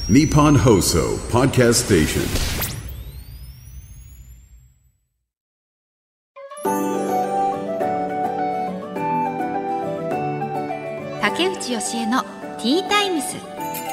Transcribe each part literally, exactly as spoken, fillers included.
Nippon Hoso Podcast Station。 竹内義恵のティータイムス。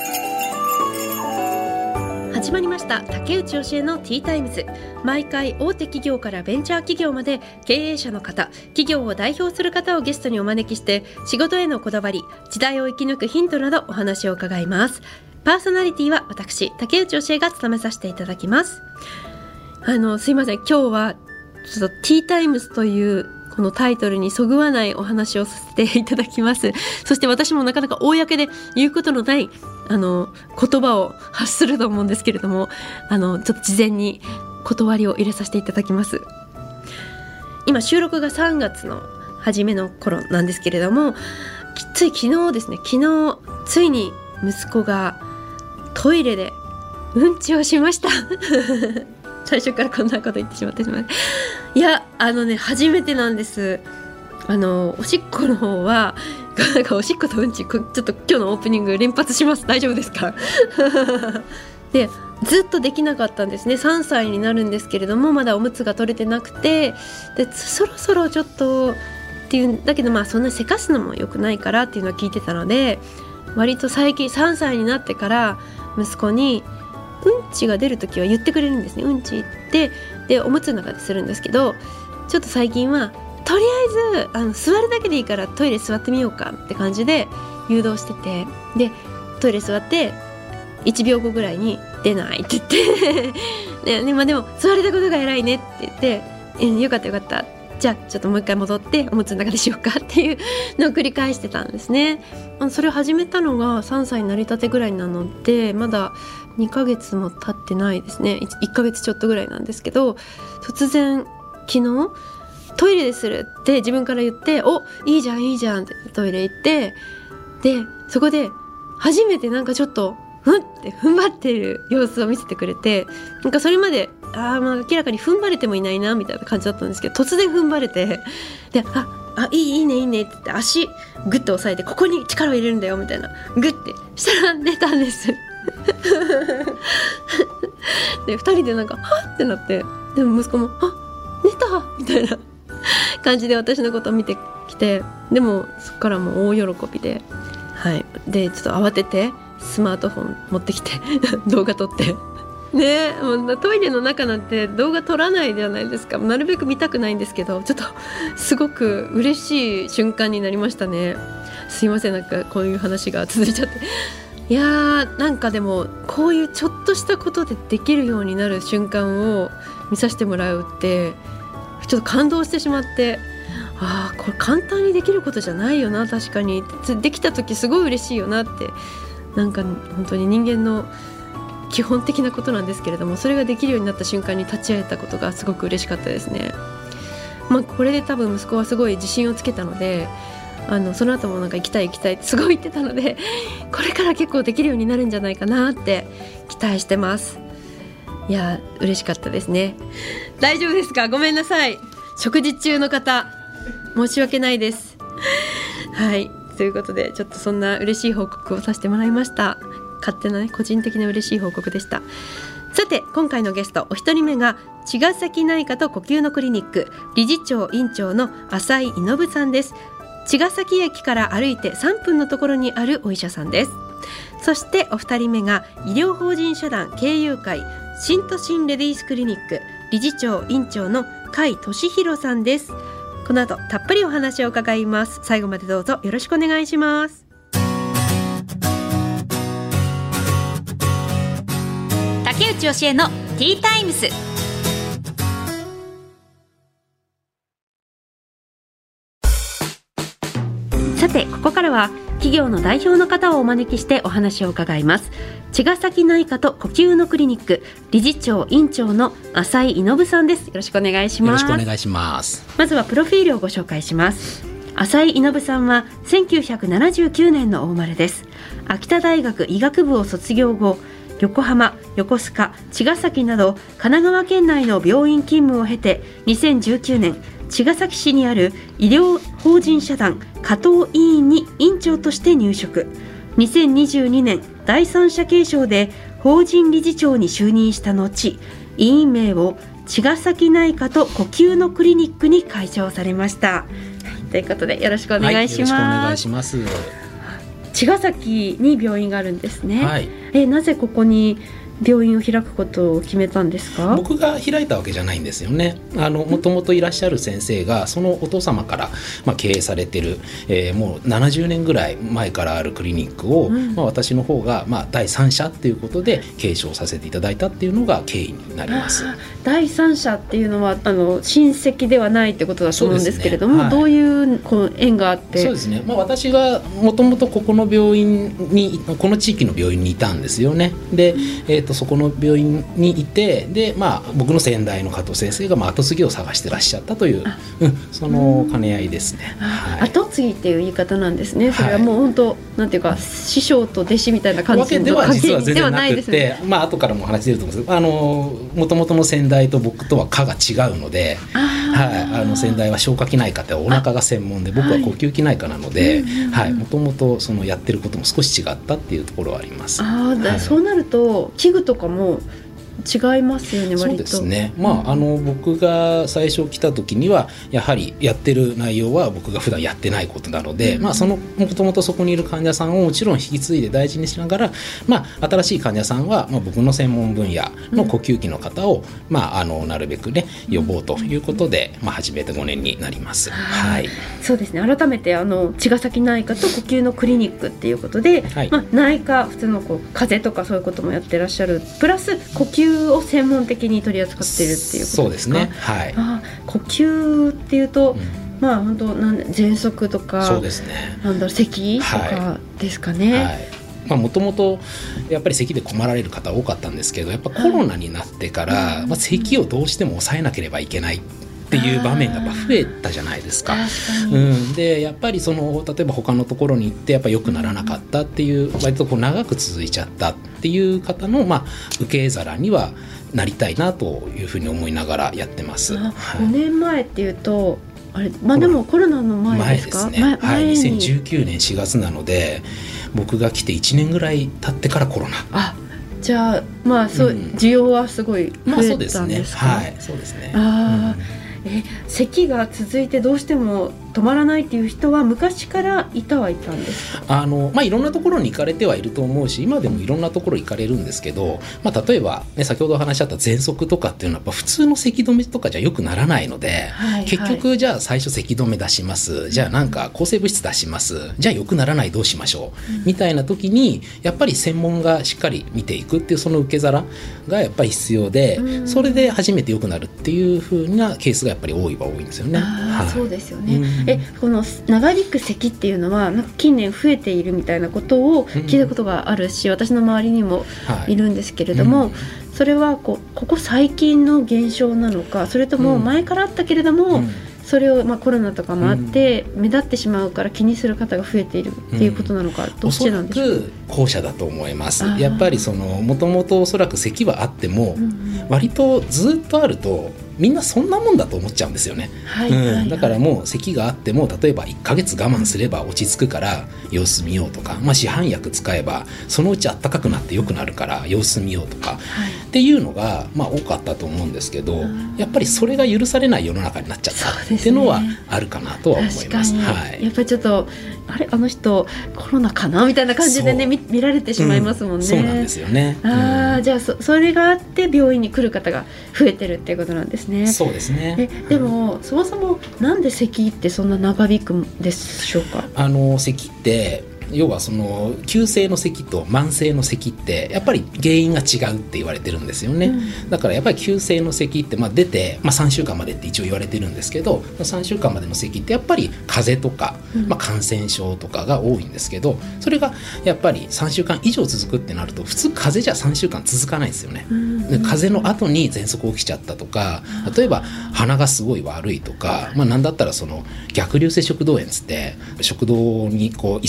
始まりました。竹内義恵のティータイムズ。毎回大手企業からベンチャー企業まで経営者の方、企業を代表する方をゲストにお招きして、仕事へのこだわり、時代を生き抜くヒントなどお話を伺います。パーソナリティは私竹内義恵が務めさせていただきます。あのすいません、今日はちょっとティータイムズというこのタイトルにそぐわないお話をさせていただきます。そして私もなかなか公で言うことのないあの言葉を発すると思うんですけれども、あのちょっと事前に断りを入れさせていただきます。今収録がさんがつの初めの頃なんですけれども、つい昨日ですね、昨日ついに息子がトイレでうんちをしました最初からこんなこと言ってしまってしまう。いや、あのね、初めてなんです。あのおしっこの方はなんかおしっことうんち、ちょっと今日のオープニング連発します。大丈夫ですかで、ずっとできなかったんですね。さんさいになるんですけれども、まだおむつが取れてなくて、でそろそろちょっとっていうんだけど、まあそんなせかすのも良くないからっていうのは聞いてたので、割と最近さんさいになってから息子にうんちが出るときは言ってくれるんですね。うんちってでおむつの中でするんですけど、ちょっと最近はとりあえずあの座るだけでいいからトイレ座ってみようかって感じで誘導してて、でトイレ座っていちびょうごぐらいに出ないって言ってで, で, まあ、でも座れたことが偉いねって言って、えよかったよかった、じゃあちょっともう一回戻っておむつの中でしようかっていうのを繰り返してたんですね。それを始めたのがさんさいになりたてぐらいなので、まだにかげつも経ってないですね。 いっかげつちょっとぐらいなんですけど、突然昨日トイレでするって自分から言って、おいいじゃんいいじゃんってトイレ行って、でそこで初めてなんかちょっとふんって踏ん張っている様子を見せてくれて、なんかそれまであ、まあ明らかに踏ん張れてもいないなみたいな感じだったんですけど、突然踏ん張れて、でああいいいいねいいねって言って足グッと押さえて、ここに力を入れるんだよみたいな、グッてしたら出たんですでふたりでなんかはっってなって、でも息子もあ寝たみたいな感じで私のことを見てきて、でもそこからもう大喜びで、はい、でちょっと慌ててスマートフォン持ってきて動画撮ってね、もうトイレの中なんて動画撮らないじゃないですか。なるべく見たくないんですけど、ちょっとすごく嬉しい瞬間になりましたね。すいません、なんかこういう話が続いちゃって。いやー、なんかでもこういうちょっとしたことでできるようになる瞬間を見させてもらうってちょっと感動してしまって、あーこれ簡単にできることじゃないよな、確かにできた時すごい嬉しいよなって、なんか本当に人間の基本的なことなんですけれども、それができるようになった瞬間に立ち会えたことがすごく嬉しかったですね。まあ、これで多分息子はすごい自信をつけたので、あのその後もなんか行きたい行きたいってすごい言ってたので、これから結構できるようになるんじゃないかなって期待してます。いや嬉しかったですね。大丈夫ですか？ごめんなさい、食事中の方申し訳ないですはい、ということでちょっとそんな嬉しい報告をさせてもらいました。勝手なね、個人的な嬉しい報告でした。さて今回のゲストお一人目が茅ヶ崎内科と呼吸のクリニック理事長院長の浅井忍さんです。茅ヶ崎駅から歩いてさんぷんのところにあるお医者さんです。そしてお二人目が医療法人社団経由会新都心レディースクリニック理事長院長の甲斐俊弘さんです。この後たっぷりお話を伺います。最後までどうぞよろしくお願いします。 竹内義恵のティータイムス。 さてここからは企業の代表の方をお招きしてお話を伺います。茅ヶ崎内科と呼吸のクリニック理事長院長の浅井忍さんです。よろしくお願いします。 よろしくお願いします。 まずはプロフィールをご紹介します。浅井忍さんはせんきゅうひゃくななじゅうきゅうねんのお生まれです。秋田大学医学部を卒業後、横浜、横須賀、茅ヶ崎など神奈川県内の病院勤務を経てにせんじゅうきゅうねん茅ヶ崎市にある医療法人社団加藤医院に院長として入職。にせんにじゅうにねん第三者継承で法人理事長に就任した後、委員名を茅ヶ崎内科と呼吸のクリニックに改称されました、はい、ということでよろしくお願いします、 はい、よろしくお願いします。 茅ヶ崎に病院があるんですね、 はい、 えなぜここに病院を開くことを決めたんですか？ 僕が開いたわけじゃないんですよね。あのもともといらっしゃる先生がそのお父様から、まあ、経営されてる、えー、もうななじゅうねんぐらい前からあるクリニックを、うんまあ、私の方が、まあ、第三者っていうことで継承させていただいたっていうのが経緯になります。 第三者っていうのはあの親戚ではないってことだと思うんですけれども、ねはい、どういうこう縁があって。 そうですね、まあ、私がもともとここの病院にこの地域の病院にいたんですよね。で、えーとそこの病院にいてで、まあ、僕の先代の加藤先生が、まあ、後継ぎを探してらっしゃったという、うん、その兼ね合いですね、はい、 後継ぎっていう言い方なんですね。それはもう本当、はい、なんていうか師匠と弟子みたいな感じの関係ではないですね。 まあ後からもお話出ると思うんですけど、あの元々の先代と僕とは科が違うので、はい、あの先代は消化器内科ってお腹が専門で僕は呼吸器内科なので、もともとやってることも少し違ったっていうところはあります。 あ、はい、そうなると器具とかも違いますよね。割とそうですね、まあ、あの僕が最初来た時にはやはりやってる内容は僕が普段やってないことなので、うんまあ、そのもともとそこにいる患者さんをもちろん引き継いで大事にしながら、まあ、新しい患者さんは、まあ、僕の専門分野の呼吸器の方を、うんまあ、あのなるべくね呼ぼうということで、まあ、始めてごねんになります、はい、 そうですね。改めてあの茅ヶ崎内科と呼吸のクリニックっていうことで、はいまあ、内科普通のこう風邪とかそういうこともやってらっしゃるプラス呼吸を専門的に取り扱っているっていうことですか？ そうですね、はい、 あ呼吸っていうと、うん、まあ本当なん喘息とかそうですね、 なんだろう咳とかですかね、はいはいまあ、もともとやっぱり咳で困られる方多かったんですけど、やっぱコロナになってから、はいまあ、咳をどうしても抑えなければいけないっていう場面がやっぱ増えたじゃないですか。うん、でやっぱりその例えば他のところに行ってやっぱ良くならなかったっていう割とこう長く続いちゃったっていう方の、まあ、受け皿にはなりたいなというふうに思いながらやってます。 あ、はい、ごねんまえっていうとあれ、まあ、でもコロナの前ですか？ 前ですね、はい、にせんじゅうきゅうねんしがつなので僕が来ていちねんぐらい経ってからコロナ。 あ、じゃあまあそう、うん、需要はすごい増えたんですか？まあ、そうですね、 はい、そうですね。 あ、うん、え咳が続いてどうしても止まらないっていう人は昔からいたはいたんですか？ あの、まあ、いろんなところに行かれてはいると思うし今でもいろんなところ行かれるんですけど、まあ、例えば、ね、先ほどお話しあった喘息とかっていうのはやっぱ普通の咳止めとかじゃよくならないので、はいはい、結局じゃあ最初咳止め出します、じゃあなんか抗生物質出します、じゃあよくならないどうしましょう、うん、みたいな時にやっぱり専門がしっかり見ていくっていうその受け皿がやっぱり必要で、うん、それで初めてよくなるっていう風なケースがやっぱり多いは多いんですよね。 あ、はい、そうですよね、うん、えこの長引く咳っていうのはなんか近年増えているみたいなことを聞いたことがあるし、うん、私の周りにもいるんですけれども、はいうん、それはこうここ最近の現象なのか、それとも前からあったけれども、うん、それをまあコロナとかもあって目立ってしまうから気にする方が増えているっていうことなのか、うん、どっちなんでしょう？おそらく後者だと思います。やっぱりそのもともとおそらく咳はあっても、うん、割とずっとあるとみんなそんなもんだと思っちゃうんですよね、はいはいはいうん、だからもう咳があっても例えばいっかげつ我慢すれば落ち着くから様子見ようとか、まあ、市販薬使えばそのうち暖かくなって良くなるから様子見ようとか、はい、っていうのが、まあ、多かったと思うんですけど、やっぱりそれが許されない世の中になっちゃったっていうのはあるかなとは思います。はい、 やっぱりちょっとあれあの人コロナかなみたいな感じでね 見, 見られてしまいますもんね、うん、 そうなんですよね。 あ、うん、じゃあ そ, それがあって病院に来る方が増えてるっていうことなんですね。 そうですね。 えでも、うん、そもそもなんで咳ってそんな長引くんでしょうか？ あの咳って要はその急性の咳と慢性の咳ってやっぱり原因が違うって言われてるんですよね、うん、だからやっぱり急性の咳ってまあ出て、まあ、さんしゅうかんまでって一応言われてるんですけど、さんしゅうかんまでの咳ってやっぱり風邪とか、うんまあ、感染症とかが多いんですけど、それがやっぱりさんしゅうかん以上続くってなると普通風邪じゃさんしゅうかん続かないんですよね、うん、で風邪の後に喘息起きちゃったとか、例えば鼻がすごい悪いとか、まあ、なんだったらその逆流性食道炎つって食道にこう胃酸が上が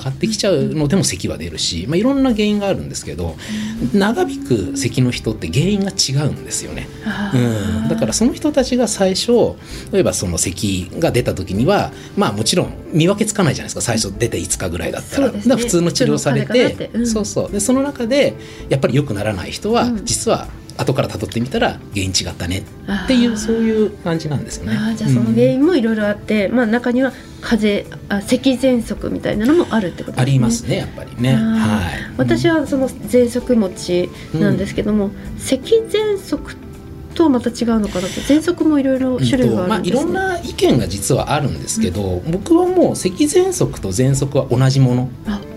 がってきちゃうのでも咳は出るし、まあ、いろんな原因があるんですけど、長引く咳の人って原因が違うんですよね、うん、だからその人たちが最初例えばその咳が出た時にはまあもちろん見分けつかないじゃないですか、最初出ていつかぐらいだったら、 そうですね、 だから普通の治療されて、 うん、 そうそうでその中でやっぱり良くならない人は実は後から辿ってみたら原因違ったねっていう、そういう感じなんですよね。 あ、じゃあその原因もいろいろあって、うん、まあ、中には風邪あ咳喘息みたいなのもあるってことですね。 ありますね、やっぱりね、はい、 私はその喘息持ちなんですけども、うん、咳喘息とはまた違うのかなって。喘息もいろいろ種類があるんですね、 まあ、いろんな意見が実はあるんですけど、うん、僕はもう咳喘息と喘息は同じもの、うん、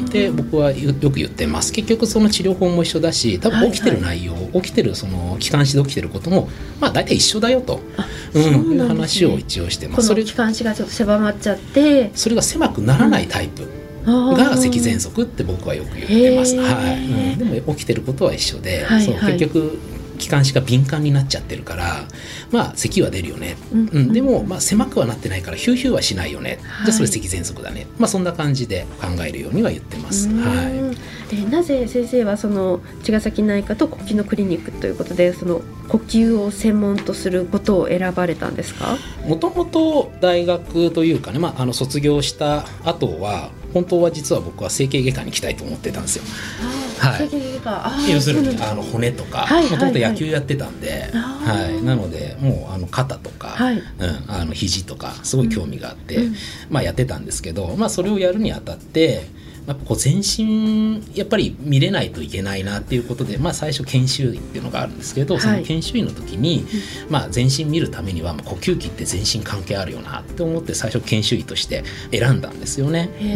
で僕はよく言ってます。結局その治療法も一緒だし、多分起きてる内容、はいはい、起きてるその気管支で起きてることもまあ大体一緒だよと、うん、いう話を一応してます。 この気管支がちょっと狭まっちゃってそれが狭くならないタイプ、うん、が咳喘息って僕はよく言ってます、はい、うん、でも起きてることは一緒で、はいはい、そう結局気管支が敏感になっちゃってるからまあ咳は出るよね、うんうん、でもまあ狭くはなってないからヒューヒューはしないよね、はい、じゃあそれ咳喘息だね、まあ、そんな感じで考えるようには言ってます、はい、 でなぜ先生はその茅ヶ崎内科と呼吸のクリニックということでその呼吸を専門とすることを選ばれたんですか？ もともと大学というかね、まあ、あの卒業した後は本当は実は僕は整形外科に行きたいと思ってたんですよ。はい、整形外科、あ、要するにあの骨とかもともと野球やってたんで、はいはい、なのでもうあの肩とか、はい、うん、あの肘とかすごい興味があって、うん、まあ、やってたんですけど、まあ、それをやるにあたってやっぱこう全身やっぱり見れないといけないなっていうことで、まあ、最初研修医っていうのがあるんですけど、はい、その研修医の時に、まあ、全身見るためには呼吸器って全身関係あるよなって思って最初研修医として選んだんですよね。うん、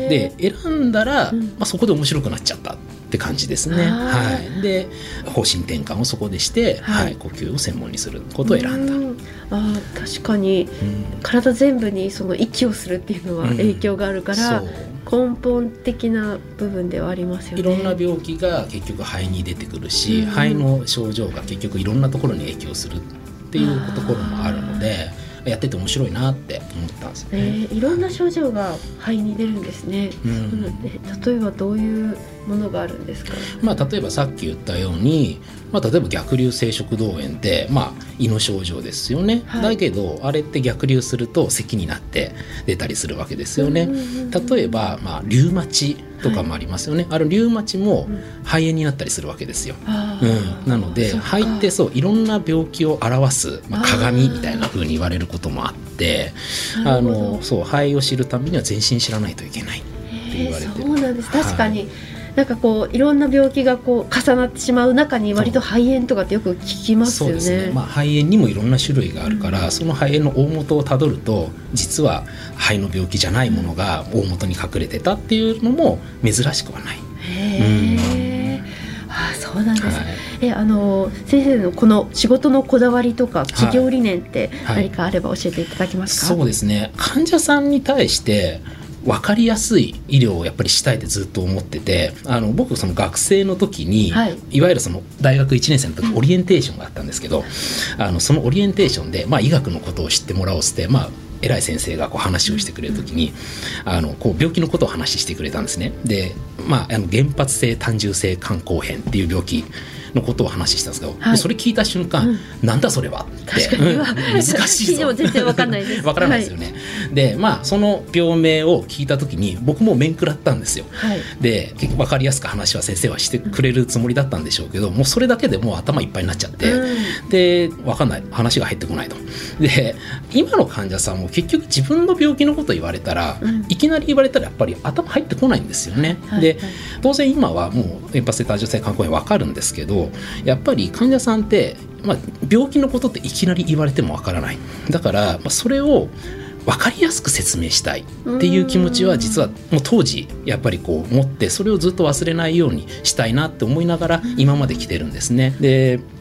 で選んだら、まあ、そこで面白くなっちゃったって感じですね。はい、で方針転換をそこでして、はいはい、呼吸を専門にすることを選んだ。うん、 あ、確かに、うん、体全部にその息をするっていうのは影響があるから、うん、根本的な部分ではありますよね。 いろんな病気が結局肺に出てくるし、うん、肺の症状が結局いろんなところに影響するっていうところもあるのでやってて面白いなって思ったんですよね。 えー、いろんな症状が肺に出るんですね。うん、例えばどういうものがあるんですか？ まあ、例えばさっき言ったように、まあ、例えば逆流性食道炎って、まあ、胃の症状ですよね、はい、だけどあれって逆流すると咳になって出たりするわけですよね。例えば、まあ、リュウマチとかもありますよね、はい、あのリュウマチも肺炎になったりするわけですよ、うん、なので肺ってそういろんな病気を表す、まあ、鏡みたいな風に言われることもあってあのそう肺を知るためには全身知らないといけないって言われてる。 そうなんです。確かに、はい、なんかこういろんな病気がこう重なってしまう中に割と肺炎とかってよく聞きますよね。 そうですね、まあ、肺炎にもいろんな種類があるから、うん、その肺炎の大元をたどると実は肺の病気じゃないものが大元に隠れてたっていうのも珍しくはない。 へー、うん、あ、そうなんです、はい、えあの先生のこの仕事のこだわりとか企業理念って何かあれば教えていただけますか？ はいはい、そうですね、患者さんに対して分かりやすい医療をやっぱりしたいってずっと思ってて、あの僕その学生の時に、はい、いわゆるその大学いちねん生の時オリエンテーションがあったんですけど、あのそのオリエンテーションで、まあ、医学のことを知ってもらおうって、まあ、偉い先生がこう話をしてくれる時にあのこう病気のことを話してくれたんですね。で、まあ、あの原発性単純性肝硬変っていう病気のことを話したんですけど、はい、それ聞いた瞬間、うん、なんだそれはって確かに、うん、 難しいぞ聞いても全然分かんないです分からないですよね、はい、でまあその病名を聞いた時に僕も面食らったんですよ、はい、で分かりやすく話は先生はしてくれるつもりだったんでしょうけど、もうそれだけでもう頭いっぱいになっちゃって、うん、で分かんない、話が入ってこないと。で今の患者さんも結局自分の病気のこと言われたら、うん、いきなり言われたらやっぱり頭入ってこないんですよね、はい、で当然今はもう原発性単純性肝硬変分かるんですけど、やっぱり患者さんって、まあ、病気のことっていきなり言われてもわからない。だから、まあ、それを分かりやすく説明したいっていう気持ちは実はもう当時やっぱりこう持って、それをずっと忘れないようにしたいなって思いながら今まで来てるんですね。で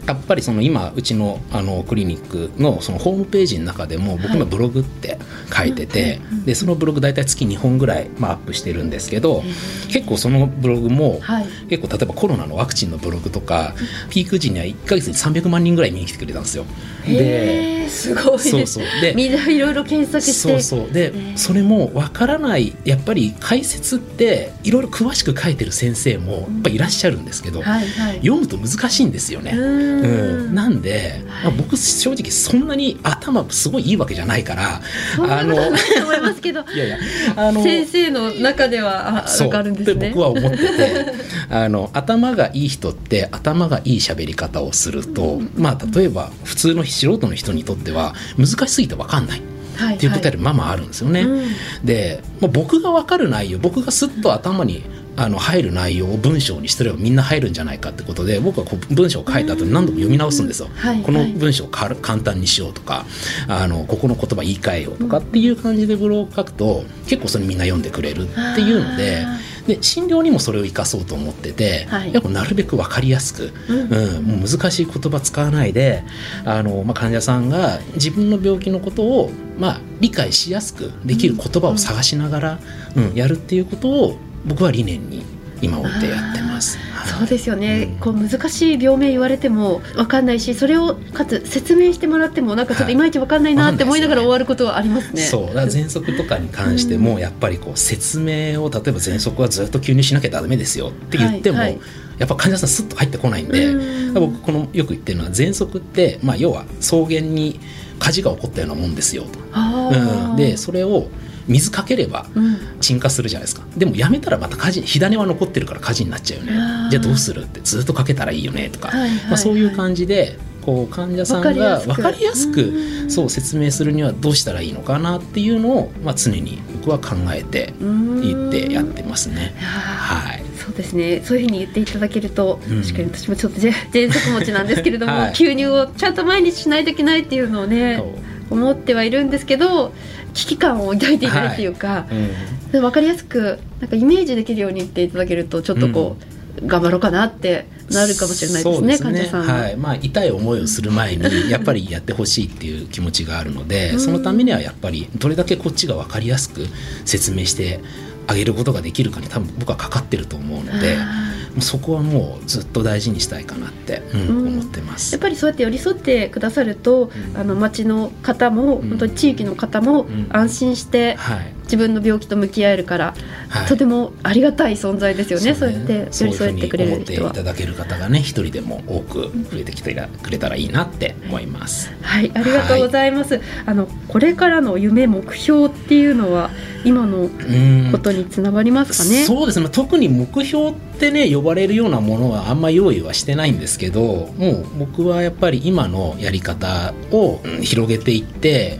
やっぱりその今うち の, あのクリニック の, そのホームページの中でも僕のブログって書いてて、はい、でそのブログ大体月にほんぐらい、まあ、アップしてるんですけど、結構そのブログも、はい、結構例えばコロナのワクチンのブログとかピーク時にはいっかげつにさんびゃくまんにんぐらい見に来てくれたんですよ。 ですごい。 そうそうでみんないろいろ検索して、 そうそうでそれもわからない、やっぱり解説っていろいろ詳しく書いてる先生もやっぱいらっしゃるんですけど、うんはいはい、読むと難しいんですよね。うんうん、なんで、まあ、僕正直そんなに頭すごいいいわけじゃないから、 そんなことないと思いますけどいやいやあの先生の中では分かるんですね。 僕は思っててあの頭がいい人って頭がいい喋り方をすると、うんまあ、例えば普通の素人の人にとっては難しすぎて分かんない、はい、っていうことでまあまああるんですよね。うん、で、まあ、僕が分かる内容、僕がスッと頭にあの入る内容を文章にしてればみんな入るんじゃないかってことで、僕はこう文章を書いた後に何度も読み直すんですよ。はいはい、この文章を簡単にしようとか、あのここの言葉言い換えようとかっていう感じでブログを書くと結構それみんな読んでくれるっていうので、で診療にもそれを生かそうと思ってて、はい、やっぱなるべく分かりやすく、うんうん、もう難しい言葉使わないで、あの、まあ、患者さんが自分の病気のことを、まあ、理解しやすくできる言葉を探しながら、うんうん、やるっていうことを僕は理念に今追ってやってます。はい、 そうですよね、うん、こう難しい病名言われても分かんないし、それをかつ説明してもらってもなんかちょっといまいち分かんないなって思いながら終わることはありますね。 そうだから喘息とかに関してもやっぱりこう説明を、例えば喘息はずっと吸入しなきゃダメですよって言っても、はいはい、やっぱ患者さんスッと入ってこないんで、うん僕このよく言ってるのは喘息って、まあ、要は草原に火事が起こったようなもんですよと、うん、でそれを水かければ沈下するじゃないですか、うん、でもやめたらまた火事、火種は残ってるから火事になっちゃうよね、じゃあどうするってずっとかけたらいいよねとか、はいはいはいまあ、そういう感じでこう患者さんが分かりやすくそう説明するにはどうしたらいいのかなっていうのを、まあ、常に僕は考えていってやってますね。はい、 そうですね、そういうふうに言っていただけると、うん、確かに私もちょっと喘息持ちなんですけれども、はい、吸入をちゃんと毎日しないといけないっていうのをね思ってはいるんですけど、危機感を抱いていないっていうか、はいうん、分かりやすくなんかイメージできるように言っていただけるとちょっとこう、うん、頑張ろうかなってなるかもしれないですね。そうですね、患者さんは、 はいまあ、痛い思いをする前にやっぱりやってほしいっていう気持ちがあるのでそのためにはやっぱりどれだけこっちが分かりやすく説明してあげることができるかに多分僕はかかってると思うので、そこはもうずっと大事にしたいかなって、うんうん、思ってます。 やっぱりそうやって寄り添ってくださると、うん、あの町の方も、うん、本当に地域の方も安心して、うんはい、自分の病気と向き合えるから、はい、とてもありがたい存在ですよね。そうやって寄り添ってくれる人は、 そういうふうに思っていただける方がね一人でも多く増えてきてくれたらいいなって思います。 はい、ありがとうございます。はい、あのこれからの夢目標っていうのは今のことにつながりますかね。 うそうですね、特に目標ってね呼ばれるようなものはあんま用意はしてないんですけど、もう僕はやっぱり今のやり方を広げていって、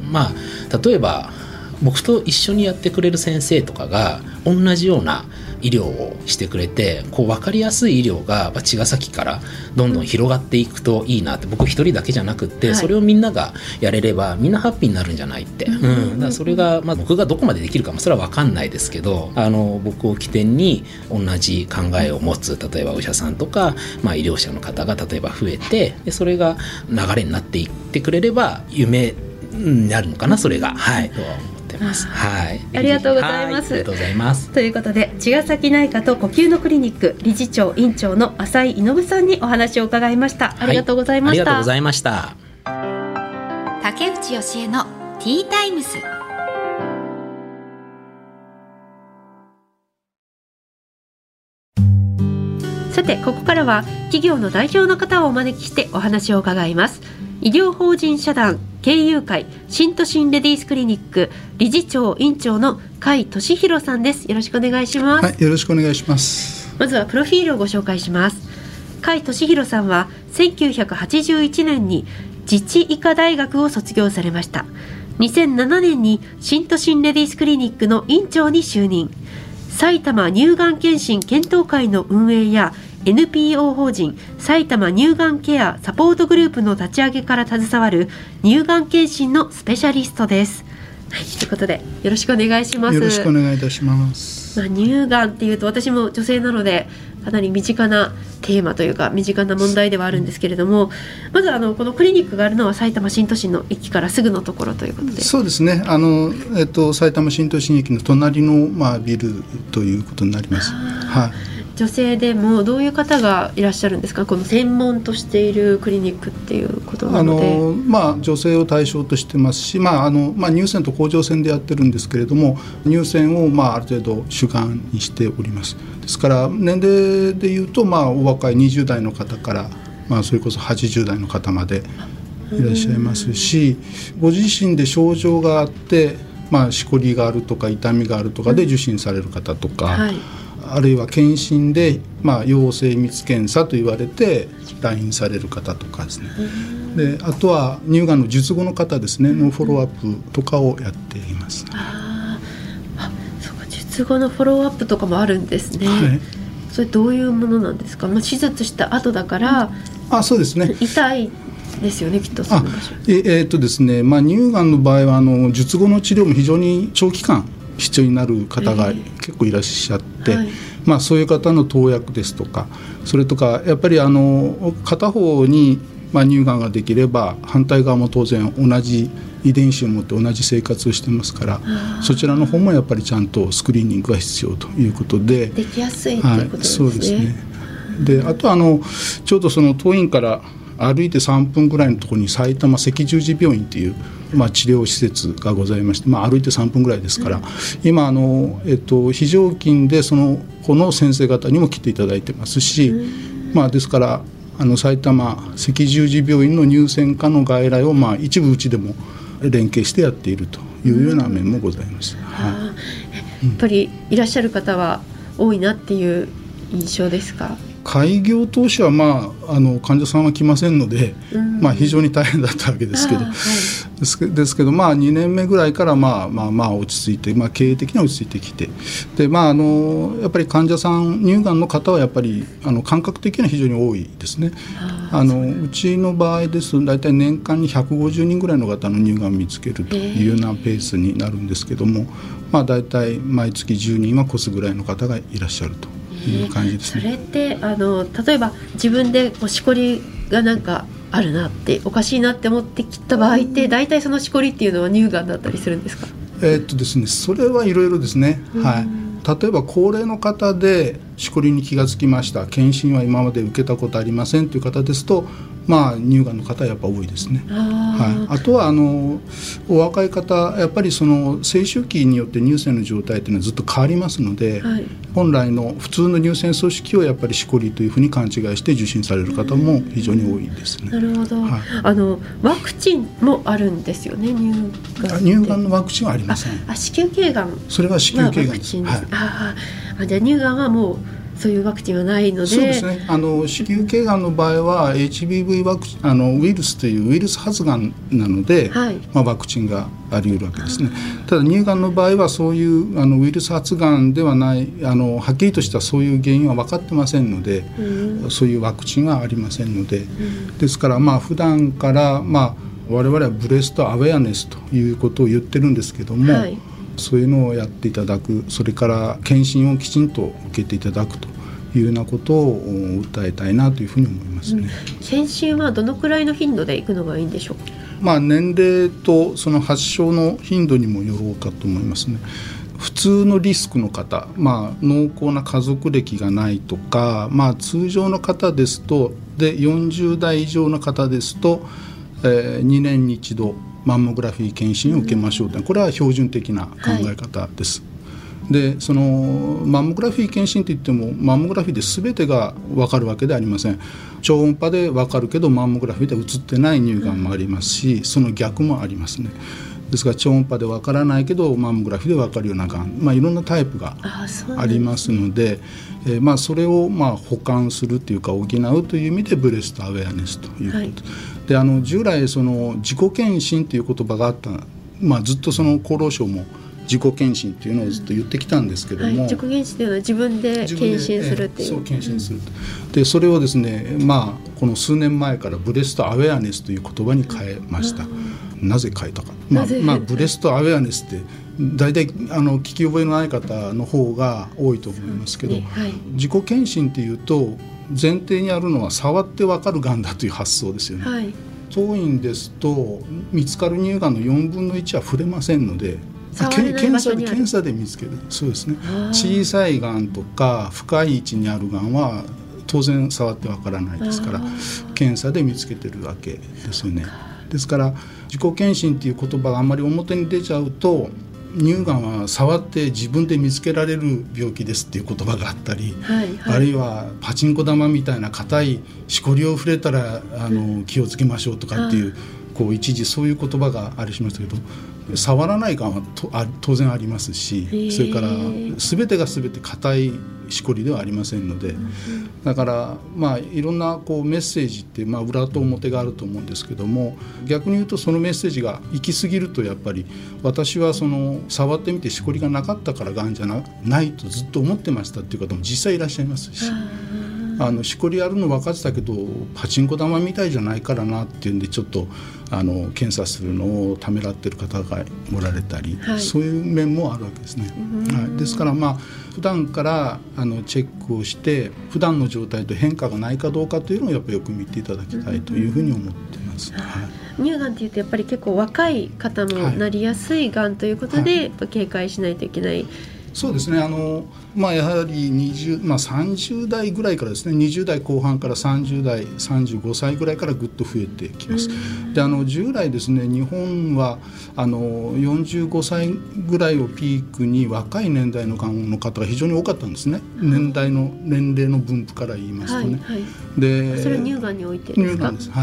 まあ例えば僕と一緒にやってくれる先生とかが同じような医療をしてくれて、こう分かりやすい医療が茅ヶ崎からどんどん広がっていくといいなって、僕一人だけじゃなくって、はい、それをみんながやれればみんなハッピーになるんじゃないって、うんうん、だからそれが、まあ、僕がどこまでできるかもそれは分かんないですけど、あの僕を起点に同じ考えを持つ例えばお医者さんとか、まあ、医療者の方が例えば増えて、でそれが流れになっていってくれれば夢になるのかな、それがはいとは思ってます。はい、 ありがとうございます。 ありがとうございます。 ということで、茅ヶ崎内科と呼吸のクリニック理事長院長の浅井忍さんにお話を伺いました。ありがとうございました。 はい、ありがとうございました。 竹内義恵のティータイムス。 さて、ここからは企業の代表の方をお招きしてお話を伺います。医療法人社団経由会新都心レディースクリニック理事長院長の甲斐俊弘さんです。よろしくお願いします。 はい、よろしくお願いします。 まずはプロフィールをご紹介します。甲斐俊弘さんはせんきゅうひゃくはちじゅういちねんに自治医科大学を卒業されました。にせんななねんに新都心レディースクリニックの院長に就任。埼玉乳がん検診検討会の運営やエヌピーオー 法人埼玉乳がんケアサポートグループの立ち上げから携わる乳がん検診のスペシャリストです。はい、ということでよろしくお願いします。 よろしくお願いいたします。 まあ、乳がんっていうと私も女性なのでかなり身近なテーマというか身近な問題ではあるんですけれども、まずあのこのクリニックがあるのは埼玉新都心の駅からすぐのところということで。 そうですね、あの、えっと、埼玉新都心駅の隣の、まあ、ビルということになります。はい、 女性でもどういう方がいらっしゃるんですか、この専門としているクリニックっていうことなので。 あの、まあ、女性を対象としてますし、まああのまあ、乳腺と甲状腺でやってるんですけれども、乳腺を、まあ、ある程度主眼にしております。ですから年齢でいうと、まあ、お若いにじゅう代の方から、まあ、それこそはちじゅう代の方までいらっしゃいますし、ご自身で症状があって、まあ、しこりがあるとか痛みがあるとかで受診される方とか、はい、あるいは検診で、まあ、陽性密検査と言われて来院される方とかですね。であとは乳がんの術後の方ですねのフォローアップとかをやっています。 ああ、そうか、術後のフォローアップとかもあるんですね。はい、それどういうものなんですか。まあ、手術した後だから、 あ、そうですね、 痛いですよね、きっとその場所。 ええー、っとですね、まあ、乳がんの場合はあの術後の治療も非常に長期間必要になる方が結構いらっしゃって、えーはい、まあ、そういう方の投薬ですとか、それとかやっぱりあの片方に、まあ、乳がんができれば反対側も当然同じ遺伝子を持って同じ生活をしてますから、そちらの方もやっぱりちゃんとスクリーニングが必要ということでできやすいということですね。はい、そうですね。 であとあのちょうどその当院から歩いてさんぷんぐらいのところに埼玉赤十字病院という、まあ、治療施設がございまして、まあ、歩いてさんぷんぐらいですから、うん、今あの、えっと、非常勤でそのこの先生方にも来ていただいてますし、うん、まあ、ですからあの埼玉赤十字病院の乳腺科の外来を、まあ、一部うちでも連携してやっているというような面もございます。うん、はい、 やっぱりいらっしゃる方は多いなっていう印象ですか。 開業当初は、まあ、あの患者さんは来ませんので、うんまあ、非常に大変だったわけですけど、はい、ですけですけど、まあ、にねんめぐらいから、まあまあまあ、落ち着いて、まあ、経営的には落ち着いてきて、で、まあ、あのやっぱり患者さん乳がんの方はやっぱりあの感覚的には非常に多いですね。あのうちの場合ですと大体年間にひゃくごじゅうにんぐらいの方の乳がんを見つけるというようなペースになるんですけども、まあ、大体毎月じゅうにんは越すぐらいの方がいらっしゃるという感じですね。 それってあの例えば自分でこうしこりがなんかあるなっておかしいなって思ってきた場合って大体そのしこりっていうのは乳がんだったりするんですか。 えーっとですね、それはいろいろですね。はい、例えば高齢の方でしこりに気がつきました、検診は今まで受けたことありませんという方ですと、まあ、乳がんの方はやっぱ多いですね。あ、はい、あとはあのお若い方やっぱりその青春期によって乳腺の状態というのはずっと変わりますので、はい、本来の普通の乳腺組織をやっぱりしこりというふうに勘違いして受診される方も非常に多いですね。 なるほど、はい、あのワクチンもあるんですよね。乳がん乳がんのワクチンはありません。 ああ子宮頸がん、 それは子宮頸がんです。 はい、ああ、じゃあ乳がんはもうそういうワクチンはないので。 そうですね、あの子宮頸がんの場合は エイチビーブイ ワクチンあのウイルスというウイルス発がんなので、はい、まあ、ワクチンがあり得るわけですね。ただ乳がんの場合はそういうあのウイルス発がんではない、あのはっきりとしたそういう原因は分かってませんので、うん、そういうワクチンはありませんので、うん、ですからまあ普段から、まあ、我々はブレストアウェアネスということを言ってるんですけども、はい、そういうのをやっていただく、それから検診をきちんと受けていただくというようなことを訴えたいなというふうに思いますね。 うん、検診はどのくらいの頻度で行くのがいいんでしょうか。 まあ、年齢とその発症の頻度にもよろうかと思いますね。普通のリスクの方、まあ、濃厚な家族歴がないとか、まあ、通常の方ですとでよんじゅう代以上の方ですと、えー、にねんに一度マンモグラフィー検診を受けましょうという、これは標準的な考え方です。はい、でそのマンモグラフィー検診といってもマンモグラフィーで全てが分かるわけではありません。超音波で分かるけどマンモグラフィーでは映ってない乳がんもありますし、その逆もありますね。ですから超音波で分からないけどマンモグラフィーで分かるようながん、まあ、いろんなタイプがありますので、えーまあ、それをまあ補完するというか補うという意味でブレストアウェアネスということで、はい、であの従来その自己検診という言葉があった、まあ、ずっとその厚労省も自己検診というのをずっと言ってきたんですけども、はい、 自己検診というのは自分で検診するっていう、 そう検診すると、でそれをですね、まあ、この数年前からブレストアウェアネスという言葉に変えました。なぜ変えたか、まあまあ、ブレストアウェアネスって大体あの聞き覚えのない方の方が多いと思いますけど、 ねはい、 自己検診っていうと前提にあるのは触って分かるがんだという発想ですよね、はい、当院ですと見つかる乳がんのよんぶんのいちは触れませんので、検査で検査で見つける。そうですね。小さいがんとか深い位置にあるがんは当然触ってわからないですから、検査で見つけてるわけですよね。ですから自己検診っていう言葉があんまり表に出ちゃうと、乳がんは触って自分で見つけられる病気ですっていう言葉があったり、はいはい、あるいはパチンコ玉みたいな硬いしこりを触れたらあの気をつけましょうとかっていう、こう一時そういう言葉がありしましたけど、触らないがんはとあ当然ありますし、それから全てが全て硬いしこりではありませんので、だからまあいろんなこうメッセージって、まあ裏と表があると思うんですけども、逆に言うとそのメッセージが行き過ぎると、やっぱり私はその触ってみてしこりがなかったからがんじゃ な, ないとずっと思ってましたっていう方も実際いらっしゃいますし、あのしこりあるの分かってたけどパチンコ玉みたいじゃないからなっていうんでちょっとあの検査するのをためらってる方がおられたり、はい、そういう面もあるわけですね、はい、ですからまあ普段からあのチェックをして普段の状態と変化がないかどうかというのをやっぱりよく見ていただきたいというふうに思っています、はい、 乳がんっていうとやっぱり結構若い方もなりやすいがんということで、はい、やっぱ警戒しないといけない。 そうですね。あの、まあ、やはりにじゅう、まあ、さんじゅう代ぐらいからですね、にじゅう代後半からさんじゅう代さんじゅうごさいぐらいからぐっと増えてきます。であの従来ですね、日本はあのよんじゅうごさいぐらいをピークに若い年代のがんの方が非常に多かったんですね、年代の年齢の分布から言いますとね、はいはい、でそれは乳がんにおいてですか？ 乳がんです、はい、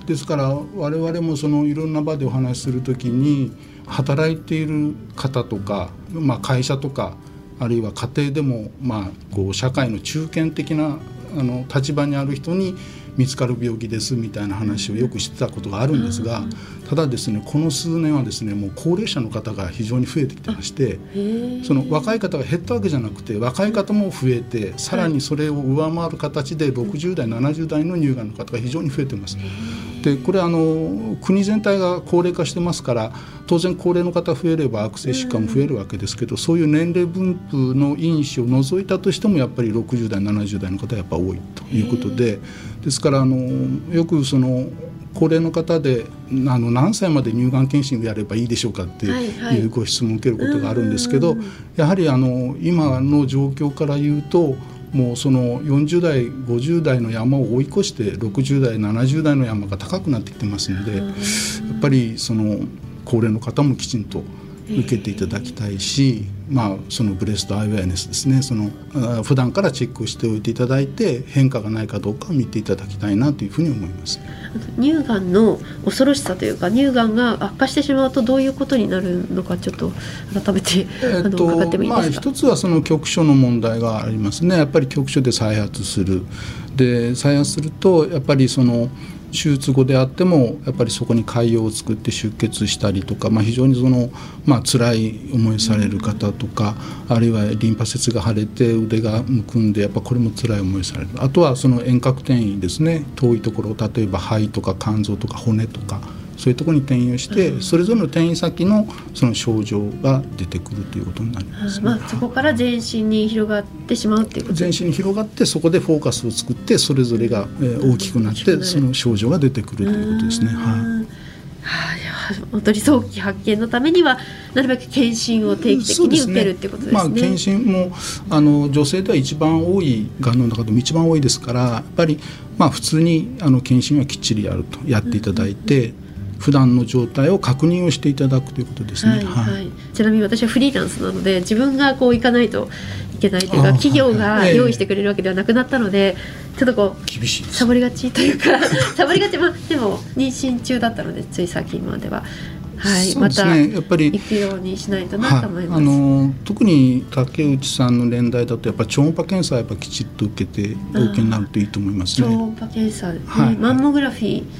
ですから我々もそのいろんな場でお話しするときに働いている方とか、まあ、会社とかあるいは家庭でも、まあ、こう社会の中堅的なあの立場にある人に見つかる病気ですみたいな話をよくしてたことがあるんですが、ただですね、この数年はですね、もう高齢者の方が非常に増えてきてまして、その若い方が減ったわけじゃなくて若い方も増えて、さらにそれを上回る形でろくじゅう代ななじゅう代の乳がんの方が非常に増えています。でこれあの国全体が高齢化してますから、当然高齢の方増えれば悪性疾患も増えるわけですけど、そういう年齢分布の因子を除いたとしてもやっぱりろくじゅう代ななじゅう代の方はやっぱ多いということで、ですからあのよくその高齢の方であの何歳まで乳がん検診をやればいいでしょうかっていうご質問を受けることがあるんですけど、やはりあの今の状況から言うと、もうそのよんじゅう代ごじゅう代の山を追い越してろくじゅう代ななじゅう代の山が高くなってきてますので、やっぱりその高齢の方もきちんと受けていただきたいし、まあ、そのブレストアイウェアネスですね、その普段からチェックをしておいていただいて変化がないかどうかを見ていただきたいなというふうに思います。 乳がんの恐ろしさというか、乳がんが悪化してしまうとどういうことになるのか、ちょっと改めて、えー、あの伺ってもいいですか？まあ、 一つはその局所の問題がありますね。やっぱり局所で再発する。で再発するとやっぱりその手術後であってもやっぱりそこに潰瘍を作って出血したりとか、まあ、非常にその、まあ辛い思いされる方とか、あるいはリンパ節が腫れて腕がむくんでやっぱこれも辛い思いされる。あとはその遠隔転移ですね、遠いところ、例えば肺とか肝臓とか骨とかそういうところに転移をして、それぞれの転移先のその症状が出てくるということになります、ね。 まあ、そこから全身に広がってしまうということですね。 全身に広がってそこでフォーカスを作ってそれぞれが大きくなってその症状が出てくるということですね。はい、はあ、本当に早期発見のためにはなるべく検診を定期的に受けるということですね。まあ、 検診もあの女性では一番多いがんの中でも一番多いですから、やっぱりまあ普通にあの検診はきっちりやるとやっていただいて、うんうんうん、普段の状態を確認をしていただくということですね。はいはいはい、 ちなみに私はフリーランスなので自分がこう行かないといけないというか、企業が用意してくれるわけではなくなったので、ちょっとこう厳しいサボりがちというかサボりがち、まあ、でも妊娠中だったのでつい先までは、はい、また行くようにしないとなと思います。 はい、あの特に竹内さんの年代だとやっぱ超音波検査はやっぱきちっと受けてお受けになるといいと思いますね。 超音波検査、ね、はい、マンモグラフィー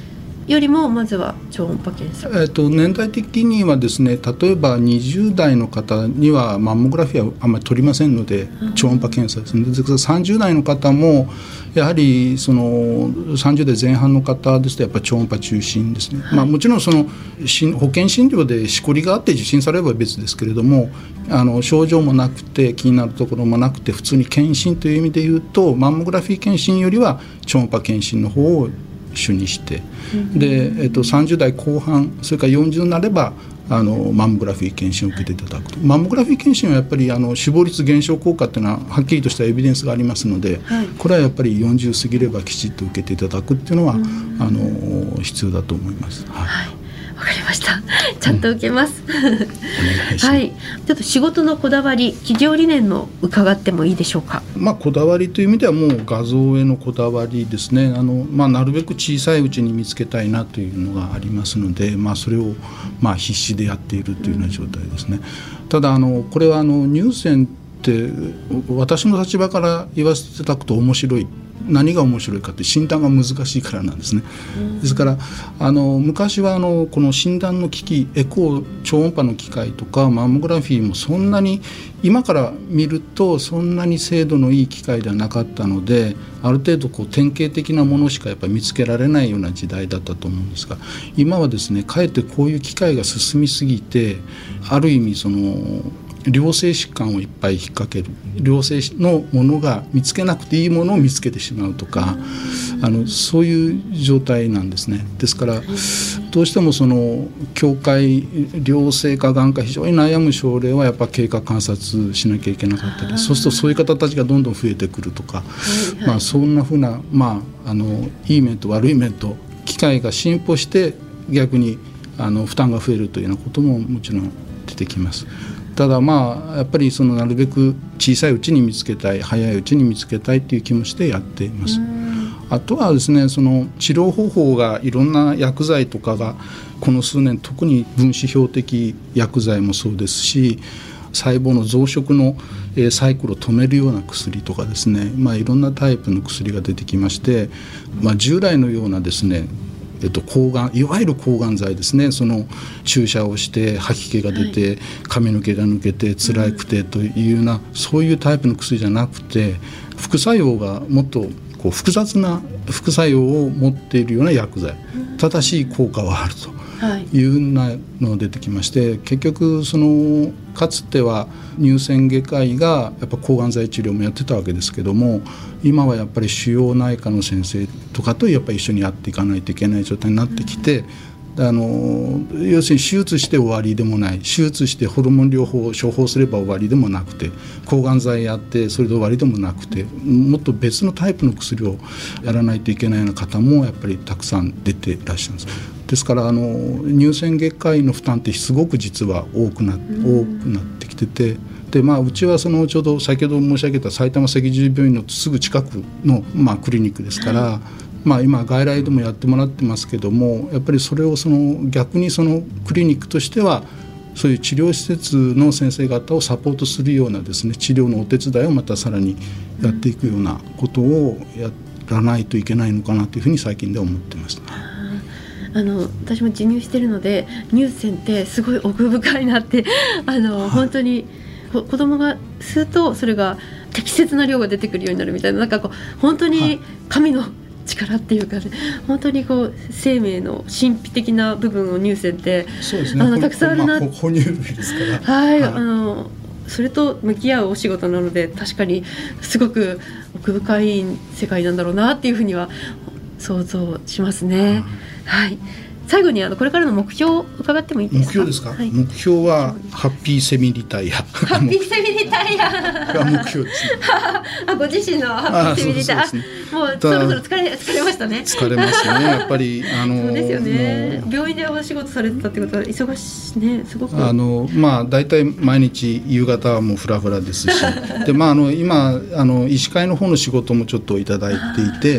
よりもまずは超音波検査、 えー、と年代的にはですね、例えばにじゅう代の方にはマンモグラフィーはあんまり取りませんので、うん、超音波検査ですね。ですからさんじゅう代の方もやはりそのさんじゅう代前半の方ですとやっぱり超音波中心ですね、はい。まあ、もちろんその保険診療でしこりがあって受診されれば別ですけれども、あの症状もなくて気になるところもなくて普通に検診という意味でいうとマンモグラフィー検診よりは超音波検診の方を主にして、うん、で、えっと、さんじゅう代後半それからよんじゅうになればあのマンモグラフィー検診を受けていただくと。マンモグラフィー検診はやっぱりあの死亡率減少効果というのははっきりとしたエビデンスがありますので、はい、これはやっぱりよんじゅう過ぎればきちっと受けていただくっていうのは、うん、あの必要だと思います。はい、はい、 わかりました。ちゃんと受けます。 うん、お願いします。 はい。ちょっと仕事のこだわり、企業理念の伺ってもいいでしょうか。 まあ、こだわりという意味ではもう画像へのこだわりですね。あの、まあ、なるべく小さいうちに見つけたいなというのがありますので、まあ、それをまあ必死でやっているというような状態ですね。うん、ただあのこれはあの乳腺って私の立場から言わせていただくと面白い。何が面白いかって診断が難しいからなんですね。ですからあの昔はあのこの診断の機器エコー超音波の機械とかマンモグラフィーもそんなに今から見るとそんなに精度のいい機械ではなかったので、ある程度こう典型的なものしかやっぱり見つけられないような時代だったと思うんですが、今はですねかえってこういう機械が進みすぎてある意味その良性疾患をいっぱい引っ掛ける、良性のものが見つけなくていいものを見つけてしまうとか、あのそういう状態なんですね。ですからどうしてもその境界良性かがんか非常に悩む症例はやっぱ経過観察しなきゃいけなかったり、そうするとそういう方たちがどんどん増えてくるとか、まあ、そんなふうな、まあ、あのいい面と悪い面と機械が進歩して逆にあの負担が増えるというようなことももちろん出てきます。ただまあやっぱりそのなるべく小さいうちに見つけたい、早いうちに見つけたいという気持ちでやっています。あとはですね、その治療方法がいろんな薬剤とかがこの数年特に分子標的薬剤もそうですし、細胞の増殖のサイクルを止めるような薬とかですね、まあ、いろんなタイプの薬が出てきまして、まあ、従来のようなですねえっと、抗がんいわゆる抗がん剤ですね、その注射をして吐き気が出て、はい、髪の毛が抜けて辛くてというような、うん、そういうタイプの薬じゃなくて副作用がもっとこう複雑な副作用を持っているような薬剤、正しい効果はあるというようなのが出てきまして、結局そのかつては乳腺外科医がやっぱ抗がん剤治療もやってたわけですけども、今はやっぱり腫瘍内科の先生とかとやっぱり一緒にやっていかないといけない状態になってきて、うん、あの要するに手術して終わりでもない、手術してホルモン療法を処方すれば終わりでもなくて、抗がん剤やってそれで終わりでもなくて、もっと別のタイプの薬をやらないといけないような方もやっぱりたくさん出ていらっしゃるんです。ですからあの乳腺外科医の負担ってすごく実は多くな、うん、多くなってきてて、でまあ、うちはそのちょうど先ほど申し上げた埼玉赤十字病院のすぐ近くの、まあ、クリニックですから、はい、まあ、今外来でもやってもらってますけども、やっぱりそれをその逆にそのクリニックとしてはそういう治療施設の先生方をサポートするようなですね、治療のお手伝いをまたさらにやっていくようなことをやらないといけないのかなというふうに最近では思ってます。 あの私も授乳してるので乳腺ってすごい奥深いなってあの、はい、本当に子供が吸うとそれが適切な量が出てくるようになるみたいな、なんかこう本当に神の力っていうか、ね、本当にこう生命の神秘的な部分を乳腺ってそうですね、 あのたくさんあるな、 まあ、哺乳類ですから、 はい、はい、あのそれと向き合うお仕事なので確かにすごく奥深い世界なんだろうなっていうふうには想像しますね。はい、最後にあのこれからの目標を伺ってもいいですか。 目標ですか、はい、目標はハッピーセミリタイア。 ハッピーセミリタイアが目標ですね。 あ、ご自身のハッピーセミリタイア、ね、もうそろそろ疲れ疲れましたね。 疲れますね、やっぱりあのそうですよね。病院でお仕事されてたってことは忙しいね、すごくあのまあだいたい毎日夕方はもうフラフラですしで、まあ、あの今あの医師会の方の仕事もちょっといただいていて、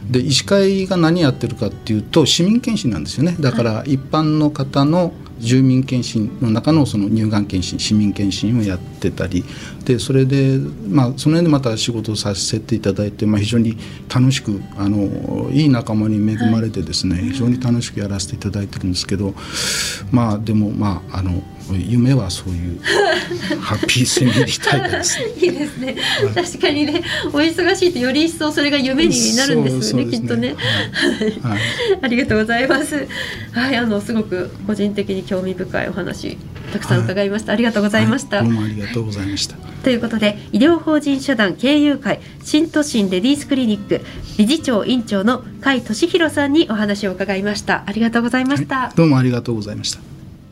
で医師会が何やってるかっていうと市民検診なんですよね。だから一般の方の住民検診の中のその乳がん検診、市民検診をやってたりで、それで、まあ、その辺でまた仕事をさせていただいて、まあ、非常に楽しくあのいい仲間に恵まれてですね、はい、非常に楽しくやらせていただいてるんですけど、まあでもまああの夢はそういうハッピーセミリタイプですね。 いいですね、はい、確かにね、お忙しいとより一層それが夢になるんですよね、きっとね、はいはい、ありがとうございます。はい、あのすごく個人的に興味深いお話たくさん伺いました、はい、ありがとうございました、 はい、どうもありがとうございました。 ということで、医療法人社団経由会新都心レディースクリニック理事長院長の甲斐俊弘さんにお話を伺いました。ありがとうございました、 はい、どうもありがとうございました。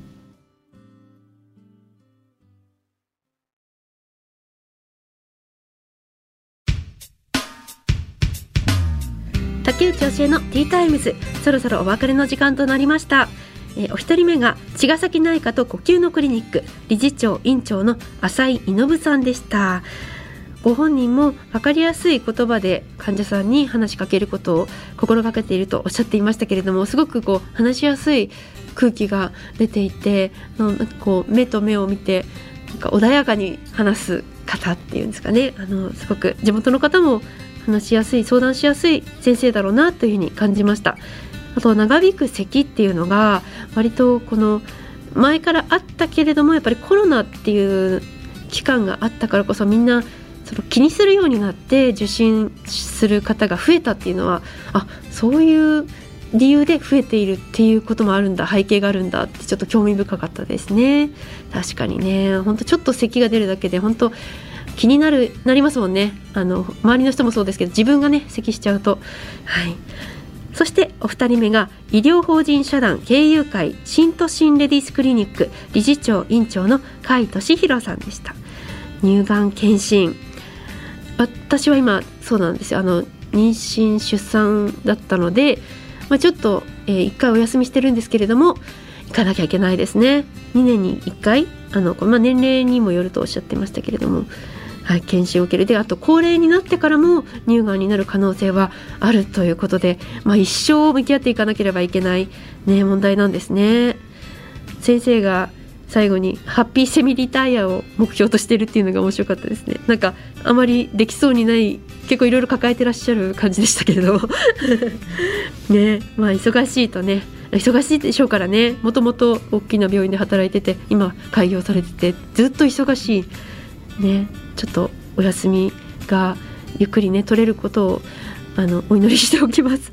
竹内教えのティータイムズ、そろそろお別れの時間となりました。えー、お一人目が茅ヶ崎内科と呼吸のクリニック理事長院長の浅井忍さんでした。ご本人も分かりやすい言葉で患者さんに話しかけることを心がけているとおっしゃっていましたけれども、すごくこう話しやすい空気が出ていて、なんかこう目と目を見てなんか穏やかに話す方っていうんですかね、あのすごく地元の方も話しやすい、相談しやすい先生だろうなというふうに感じました。あと長引く咳っていうのが割とこの前からあったけれども、やっぱりコロナっていう期間があったからこそみんなその気にするようになって受診する方が増えたっていうのは、あ、そういう理由で増えているっていうこともあるんだ、背景があるんだってちょっと興味深かったですね。確かにね、本当ちょっと咳が出るだけで本当気になるなりますもんね。あの周りの人もそうですけど、自分がね咳しちゃうと、はい。そしてお二人目が医療法人社団経由会新都心レディースクリニック理事長院長の甲斐俊弘さんでした。乳がん検診、私は今そうなんですよ、あの妊娠出産だったので、まあ、ちょっと、えー、いっかいお休みしてるんですけれども、行かなきゃいけないですね。にねんにいっかい、あの、まあ、年齢にもよるとおっしゃってましたけれども、はい、検診を受ける。で、あと高齢になってからも乳がんになる可能性はあるということで、まあ、一生向き合っていかなければいけない、ね、問題なんですね。先生が最後にハッピーセミリタイヤを目標としているっていうのが面白かったですね。なんかあまりできそうにない、結構いろいろ抱えてらっしゃる感じでしたけれどね、まあ忙しいとね、忙しいでしょうからね、もともと大きな病院で働いてて今開業されててずっと忙しいね、ちょっとお休みがゆっくりね取れることをあのお祈りしておきます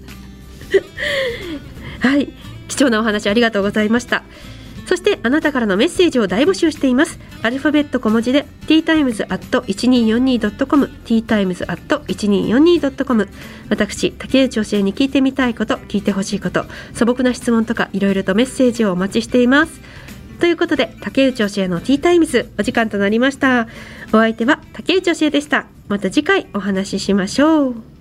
はい、貴重なお話ありがとうございました。そしてあなたからのメッセージを大募集しています。アルファベット小文字で ティータイムズアットいちにーよんにードットコム ティータイムズアットいちにーよんにードットコム。 私竹内教えに聞いてみたいこと、聞いてほしいこと、素朴な質問とかいろいろとメッセージをお待ちしています。ということで竹内教えのティータイムズお時間となりました。お相手は竹内教えでした。また次回お話ししましょう。